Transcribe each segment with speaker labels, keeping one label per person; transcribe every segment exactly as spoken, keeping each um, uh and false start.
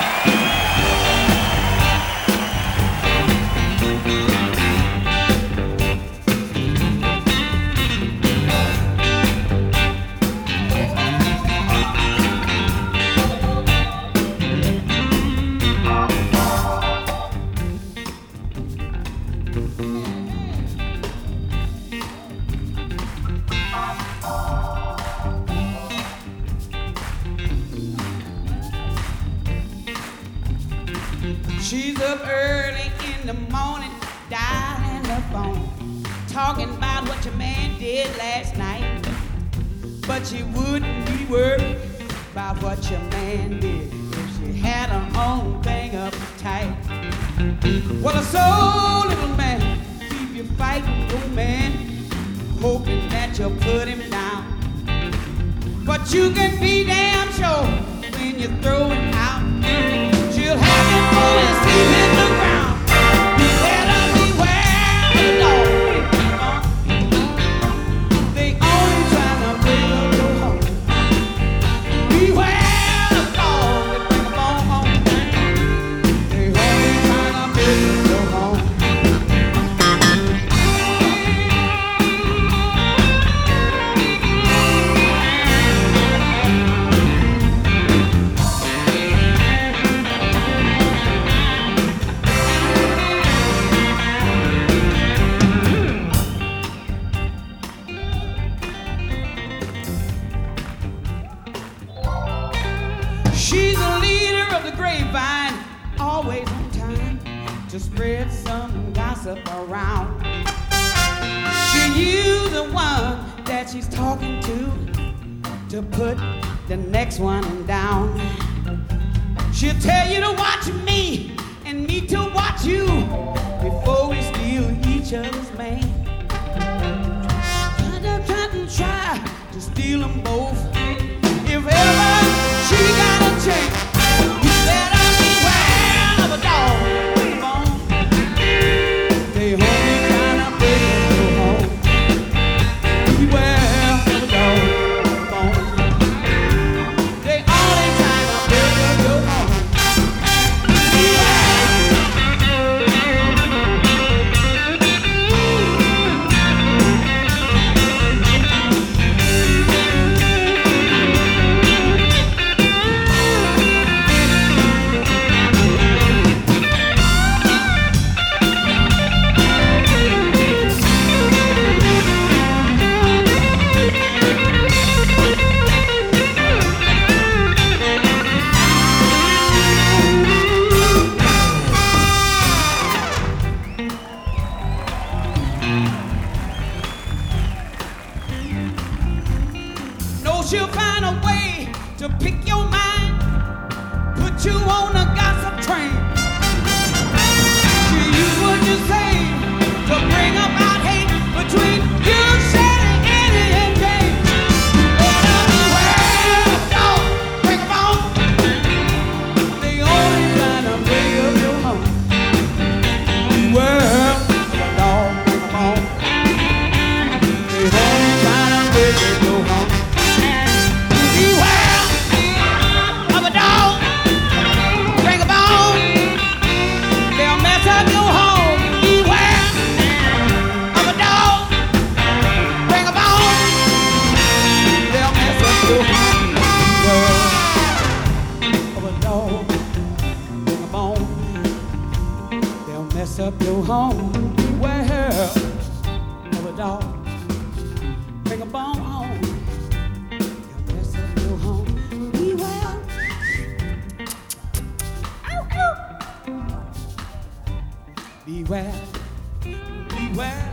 Speaker 1: She's up early in the morning, dialing the phone, talking about what your man did last night. But she wouldn't be worried about what your man did if she had her own thing uptight. Well, a soul little man, keep you fighting your man, hoping that you'll put him down. But you can be damn sure when you throw him out, she'll have him falling asleep in the ground. You better beware the dog. They only trying to bring up your home. Beware the dog that bring them on home. They only trying to bring up your home. She's a leader of the grapevine, always on time to spread some gossip around. She used the one that she's talking to to put the next one down. She'll tell you to watch me and me to watch you before we steal each other's man. Try to, try to try to steal them both. If ever she got a chance, you better beware of a dog with a bone. They only trying to break your home. Beware of a dog with a bone. They only trying to break your home. She'll find a way to pick your mind, put you on a gossip train. She'll use what you say to bring about hate between you, Shannon, Annie, and Jane. Better beware, dog, bring 'em on. They only trying to bring up your home. Beware, dog, bring 'em on. They only trying to bring up your home. Beware of a dog, bring a bone, they'll mess up your home. Beware of a dog, bring a bone, they'll mess up your home. Beware of a dog, bring a bone, they'll mess up your home. Beware of a dog, bring a bone. Beware, beware.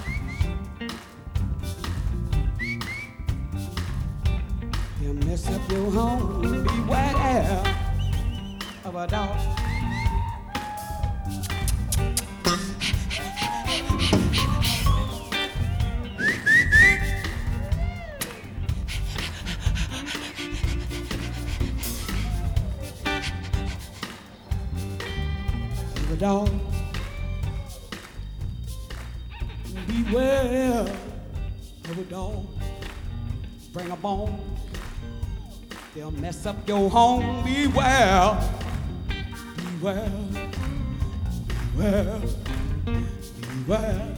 Speaker 1: They'll mess up your home. Beware of a dog. Of a dog. Beware of a dog, bring a bone, they'll mess up your home. Beware well, well, well.